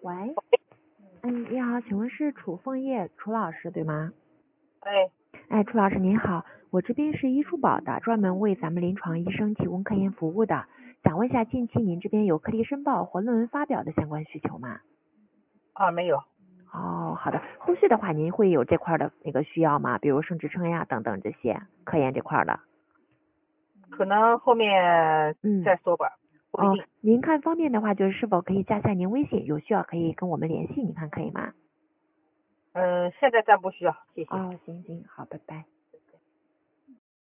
喂，你好，请问是楚凤叶楚老师对吗？楚老师您好，我这边是医书宝的，专门为咱们临床医生提供科研服务的，想问一下近期您这边有课题申报或论文发表的相关需求吗？ 没有。 哦，好的，后续的话您会有这块的那个需要吗？比如升职称呀等等这些科研这块的。 可能后面再说吧，不一定。 您看方便的话，就是是否可以加下您微信，有需要可以跟我们联系，你看可以吗？ 现在暂不需要，谢谢。 行，好，拜拜。